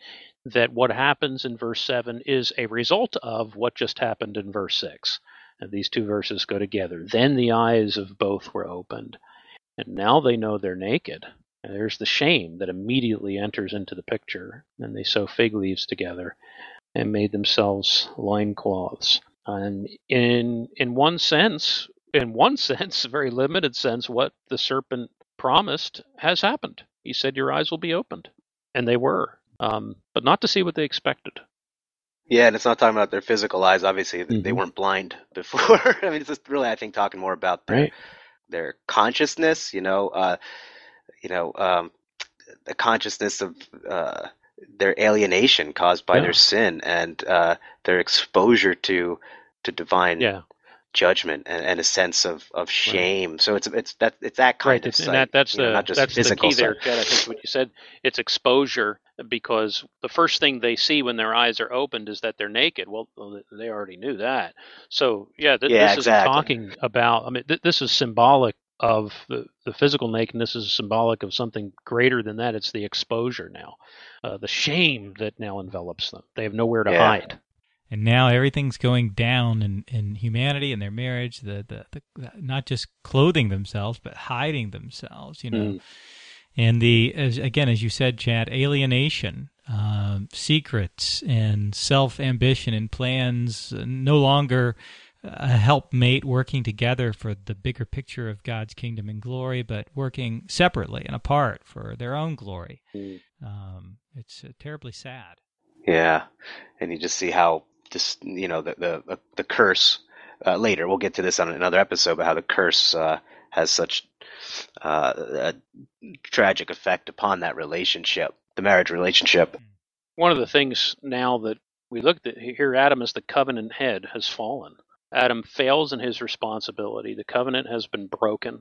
B: that what happens in verse seven is a result of what just happened in verse six. And these two verses go together. Then the eyes of both were opened, and now they know they're naked. And there's the shame that immediately enters into the picture. And they sew fig leaves together and made themselves loincloths. And in in one sense, in one sense, a very limited sense, what the serpent promised has happened. He said, your eyes will be opened. And they were, um, but not to see what they expected.
D: Yeah, and it's not talking about their physical eyes. Obviously,
B: Mm-hmm.
D: they weren't blind before. I mean, it's just really, I think, talking more about their,
B: Right.
D: their consciousness, you know, uh, you know, um, the consciousness of uh, their alienation caused by
B: Yeah.
D: their sin and uh, their exposure to to divine
B: Yeah.
D: judgment and, and a sense of, of shame. So it's it's that it's that kind
B: Right,
D: of
B: it's,
D: sight,
B: and that, that's
D: you know,
B: the
D: not just
B: that's the
D: physical
B: key there,
D: sight.
B: Chad. I think what you said, it's exposure, because the first thing they see when their eyes are opened is that they're naked. Well, they already knew that. So yeah, th-
D: Yeah,
B: this
D: exactly.
B: isn't talking about. I mean, th- this is symbolic of the, the physical nakedness. Is symbolic of something greater than that. It's the exposure now, uh, the shame that now envelops them. They have nowhere to
D: Yeah.
B: hide.
C: And now everything's going down in, in humanity and their marriage, the, the, the not just clothing themselves, but hiding themselves, you know.
B: Mm.
C: And the, as, again, as you said, Chad, alienation, um, secrets, and self-ambition and plans, uh, no longer a helpmate working together for the bigger picture of God's kingdom and glory, but working separately and apart for their own glory.
B: Mm.
C: Um, it's uh, terribly sad.
D: Yeah, and you just see how this, you know, the the the curse. Uh, later, we'll get to this on another episode, but how the curse uh, has such uh, a tragic effect upon that relationship, the marriage relationship.
B: One of the things now that we look at here, Adam as the covenant head has fallen. Adam fails in his responsibility. The covenant has been broken.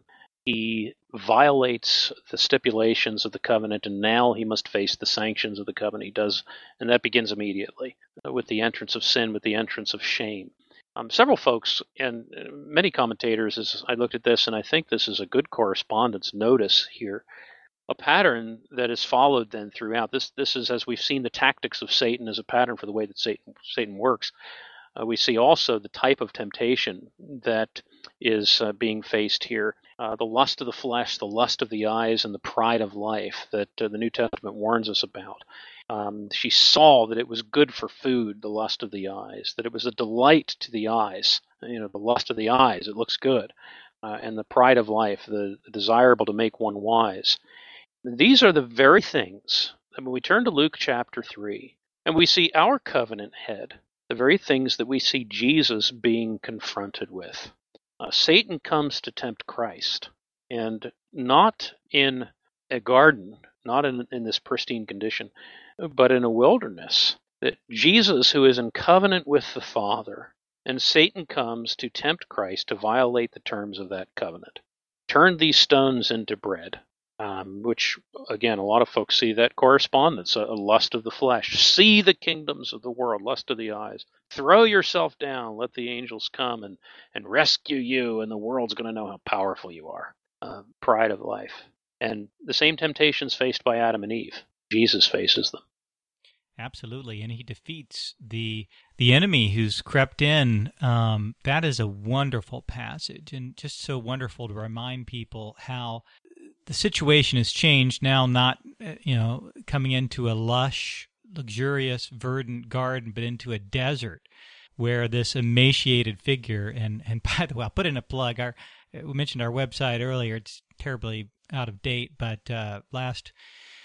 B: He violates the stipulations of the covenant, and now he must face the sanctions of the covenant. He does, and that begins immediately with the entrance of sin, with the entrance of shame. Um, several folks and many commentators, as I looked at this, and I think this is a good correspondence, notice here a pattern that is followed then throughout. This this is, as we've seen the tactics of Satan as a pattern for the way that Satan Satan works. Uh, we see also the type of temptation that is uh, being faced here. Uh, the lust of the flesh, the lust of the eyes, and the pride of life that uh, the New Testament warns us about. Um, she saw that it was good for food, the lust of the eyes, that it was a delight to the eyes, you know, the lust of the eyes, it looks good, uh, and the pride of life, the, the desirable to make one wise. These are the very things, and when we turn to Luke chapter three, and we see our covenant head, the very things that we see Jesus being confronted with. Uh, Satan comes to tempt Christ, and not in a garden, not in, in this pristine condition, but in a wilderness. That Jesus, who is in covenant with the Father, and Satan comes to tempt Christ to violate the terms of that covenant. Turn these stones into bread. Um, which, again, a lot of folks see that correspondence, a, a lust of the flesh. See the kingdoms of the world, lust of the eyes. Throw yourself down, let the angels come and, and rescue you, and the world's going to know how powerful you are. Uh, pride of life. And the same temptations faced by Adam and Eve. Jesus faces them.
C: Absolutely, and he defeats the the enemy who's crept in. Um, that is a wonderful passage, and just so wonderful to remind people how the situation has changed now, not, you know, coming into a lush, luxurious, verdant garden, but into a desert where this emaciated figure, and, and by the way, I'll put in a plug. Our, we mentioned our website earlier. It's terribly out of date, but uh, last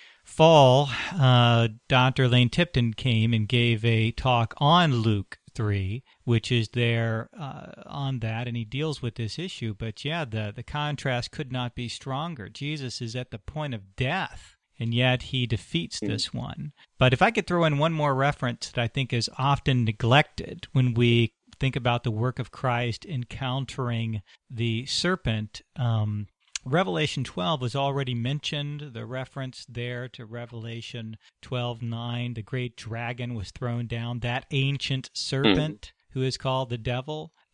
C: fall, uh, Doctor Lane Tipton came and gave a talk on Luke three, which is there uh, on that, and he deals with this issue. But yeah, the, the contrast could not be stronger. Jesus is at the point of death, and yet he defeats mm. this one. But if I could throw in one more reference that I think is often neglected when we think about the work of Christ encountering the serpent, um, Revelation twelve was already mentioned, the reference there to Revelation twelve nine. The great dragon was thrown down, that ancient serpent mm. who is called the devil.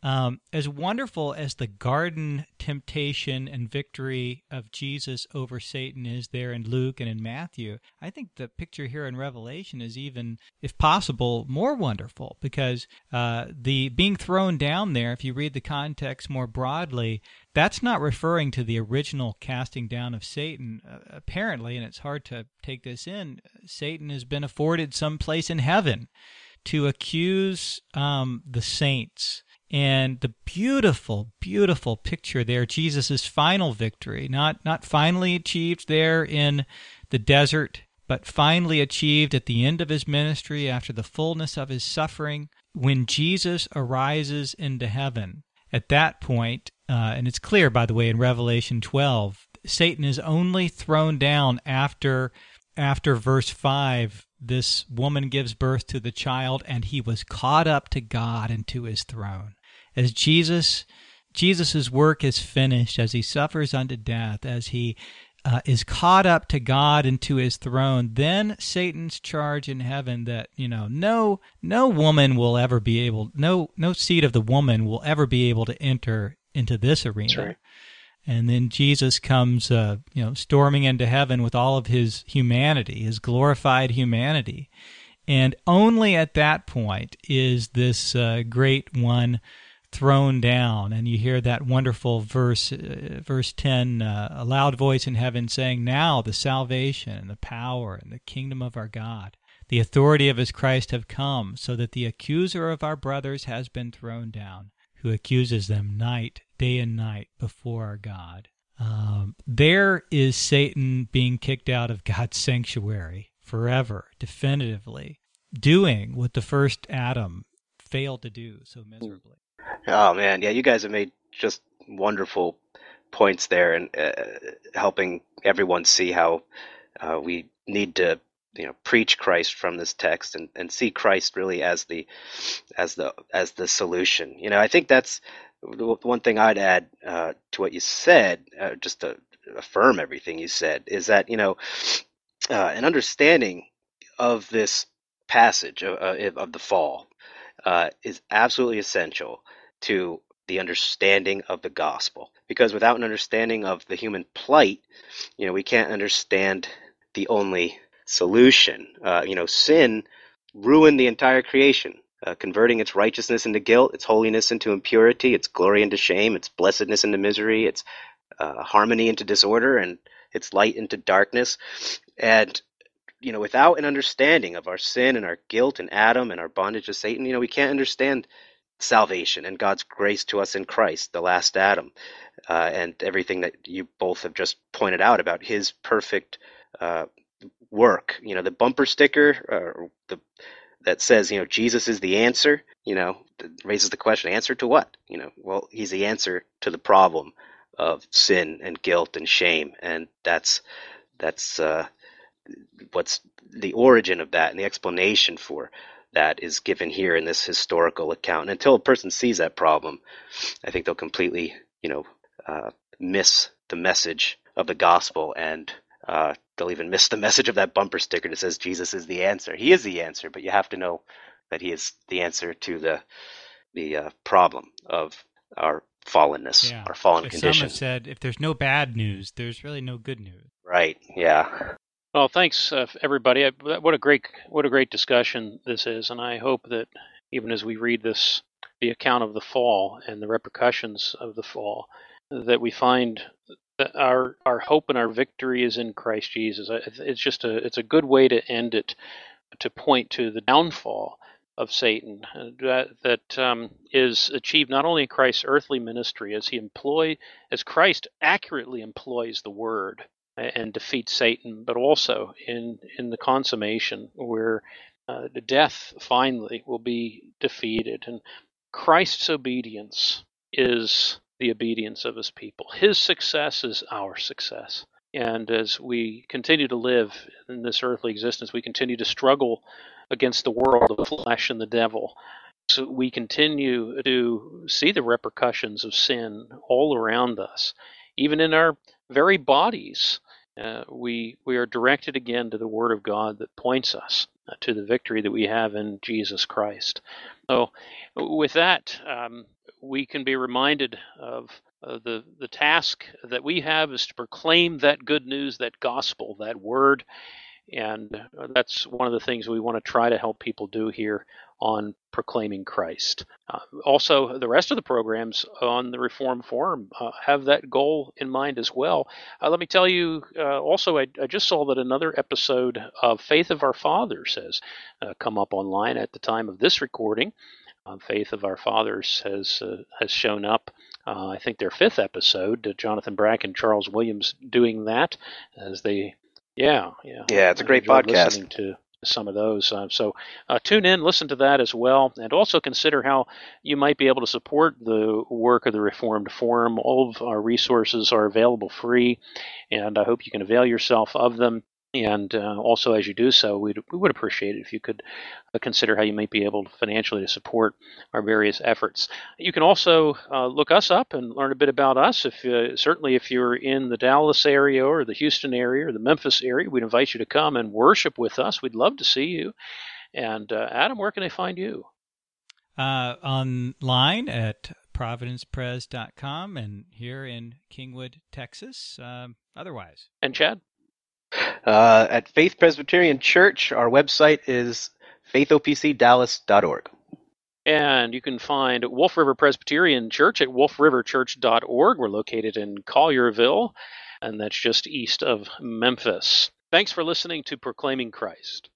C: Um, as wonderful as the garden temptation and victory of Jesus over Satan is there in Luke and in Matthew, I think the picture here in Revelation is even, if possible, more wonderful, because uh, the being thrown down there, if you read the context more broadly, that's not referring to the original casting down of Satan. Uh, apparently, and it's hard to take this in, Satan has been afforded some place in heaven to accuse um, the saints. And the beautiful, beautiful picture there, Jesus' final victory, not not finally achieved there in the desert, but finally achieved at the end of his ministry after the fullness of his suffering, when Jesus arises into heaven. At that point, uh, and it's clear, by the way, in Revelation twelve, Satan is only thrown down after, after verse five, this woman gives birth to the child, and he was caught up to God and to his throne. As Jesus, Jesus' work is finished, as he suffers unto death, as he uh, is caught up to God and to his throne, then Satan's charge in heaven that, you know, no no woman will ever be able, no no seed of the woman will ever be able to enter into this arena.
B: That's right.
C: And then Jesus comes, uh, you know, storming into heaven with all of his humanity, his glorified humanity. And only at that point is this uh, great one thrown down. And you hear that wonderful verse, uh, verse ten, uh, a loud voice in heaven saying, "Now the salvation and the power and the kingdom of our God, the authority of his Christ have come, so that the accuser of our brothers has been thrown down, who accuses them night, day and night before our God." Um, there is Satan being kicked out of God's sanctuary forever, definitively, doing what the first Adam failed to do so miserably.
D: Oh man, yeah, you guys have made just wonderful points there, and uh, helping everyone see how uh, we need to, you know, preach Christ from this text, and, and see Christ really as the as the as the solution. You know, I think that's the one thing I'd add uh, to what you said, uh, just to affirm everything you said, is that, you know, uh, an understanding of this passage of, uh, of the fall uh, is absolutely essential to the understanding of the gospel. Because without an understanding of the human plight, you know, we can't understand the only solution. Uh, you know, sin ruined the entire creation, uh, converting its righteousness into guilt, its holiness into impurity, its glory into shame, its blessedness into misery, its uh, harmony into disorder, and its light into darkness. And you know, without an understanding of our sin and our guilt and Adam and our bondage to Satan, you know, we can't understand salvation and God's grace to us in Christ, the last Adam, uh, and everything that you both have just pointed out about his perfect uh, work. You know, the bumper sticker uh, the, that says, you know, Jesus is the answer, you know, raises the question, answer to what? You know, well, he's the answer to the problem of sin and guilt and shame. And that's, that's uh, what's the origin of that, and the explanation for that is given here in this historical account. And until a person sees that problem, I think they'll completely, you know, uh, miss the message of the gospel, and uh, they'll even miss the message of that bumper sticker that says Jesus is the answer. He is the answer, but you have to know that he is the answer to the the uh, problem of our fallenness,
C: Yeah.
D: our fallen
C: As
D: condition.
C: Some have said, if there's no bad news, there's really no good news.
D: Right? Yeah.
B: Well, thanks, uh, everybody. I, what a great, what a great discussion this is, and I hope that even as we read this, the account of the fall and the repercussions of the fall, that we find that our our hope and our victory is in Christ Jesus. It's just a it's a good way to end it, to point to the downfall of Satan that, that um, is achieved not only in Christ's earthly ministry as he employ as Christ accurately employs the word and defeats Satan, but also in in the consummation where uh, the death finally will be defeated, and Christ's obedience is the obedience of his people. His success is our success. And as we continue to live in this earthly existence, we continue to struggle against the world, the flesh, and the devil. So we continue to see the repercussions of sin all around us, even in our very bodies. Uh, we we are directed again to the Word of God that points us uh, to the victory that we have in Jesus Christ. So with that, um, we can be reminded of uh, the, the task that we have is to proclaim that good news, that gospel, that word. And that's one of the things we want to try to help people do here on Proclaiming Christ. Uh, also, the rest of the programs on the Reform Forum uh, have that goal in mind as well. Uh, let me tell you, uh, also, I, I just saw that another episode of Faith of Our Fathers has uh, come up online at the time of this recording. Uh, Faith of Our Fathers has uh, has shown up. Uh, I think their fifth episode. Uh, Jonathan Brack and Charles Williams doing that as they. Yeah, yeah.
D: Yeah, it's a great
B: I enjoyed
D: podcast.
B: Listening to some of those. Uh, so uh, tune in, listen to that as well, and also consider how you might be able to support the work of the Reformed Forum. All of our resources are available free, and I hope you can avail yourself of them. And uh, also, as you do so, we'd, we would appreciate it if you could uh, consider how you might be able to financially to support our various efforts. You can also uh, look us up and learn a bit about us. If uh, certainly if you're in the Dallas area or the Houston area or the Memphis area, we'd invite you to come and worship with us. We'd love to see you. And uh, Adam, where can they find you?
C: Uh, online at providence pres dot com and here in Kingwood, Texas. Um, otherwise.
B: And Chad?
D: Uh, at Faith Presbyterian Church, our website is faith o p c dallas dot org.
B: And you can find Wolf River Presbyterian Church at wolf river church dot org. We're located in Collierville, and that's just east of Memphis. Thanks for listening to Proclaiming Christ.